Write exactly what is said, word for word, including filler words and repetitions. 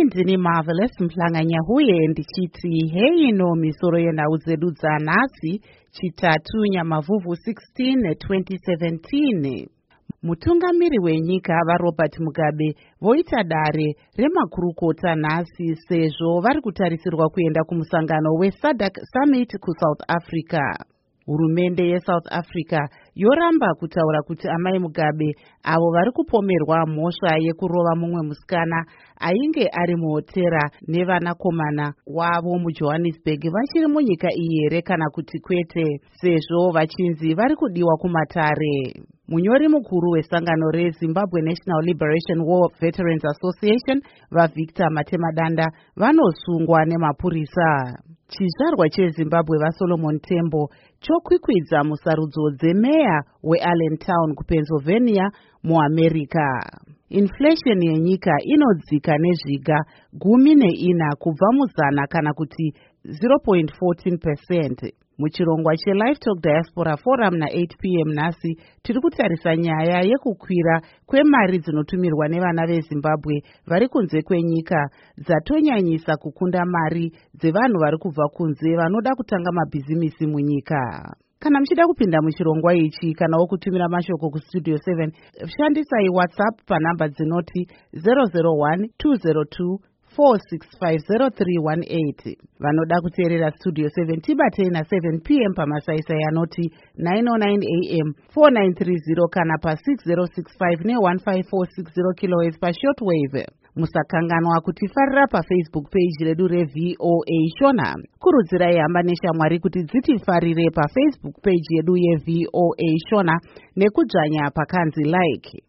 ndini Marvelous Mhlanga-Nyahuye ndichiti hei no misoro yenhau dzedu dzanhasi chitatu Nyamavhuvhu sixteen twenty seventeen. Mutungamiri wenyika vaRobert Mugabe voita dare remakurukota nhasi sezvo vari kutarisirwa kuenda kumusangano weSADC Summit kuSouth Africa. Hurumende yeSouth Africa yoramba kutaura kuti amai Mugabe avo vari kupomerwa mhosva yekurova mumwe musikana ainge ari muhotera nevanakomana wavo muJohannesburg vachiri munyika iyi here kana kuti kwete, sezvo vachinzi vari kudiwa kumatare. Munyori mukuru wesangano reZimbabwe National Liberation War Veterans Association vaVictor Matemadanda vanosungwa nemapurisa. Chizvarwa cheZimbabwe vaSolomon Tembo chokwikwidza musarudzo dzemeya weAllentown kuPennsylvania muAmerica. Inflation yenyika inodzika nezviga gumi neina kubva muzana kana kuti zero point one four percent. Muchirongwa cheLive Talk Diaspora Forum na eight p m nhasi tiri kutarisa nyaya yekukwira kwemari dzinotumirwa nevana veZimbabwe vari kunze kwenyika dzatonyanyisa kukunda mari dzevanhu vari kubva kunze vanoda kutanga mabhizimisi munyika. Kana muchida kupinda muchirongwa ichi kanawo kutumira mashoko kustudio seven, shandisai WhatsApp panhamba dzinoti zero zero one two zero two four six five zero three one eight. Vanoda kuteerera Studio seven tibatei na seven p m pamasaisai anoti nine oh nine a m four nine three zero kana pa six zero six five ne one five four six zero kilohertz pa shortwave. Musakanganwa kutifarira pa Facebook page redu reV O A Shona. Kurudzirai hamba neshamwari kuti dzitifarire pa Facebook page yedu yeV O A Shona nekudzvanya pakanzi like.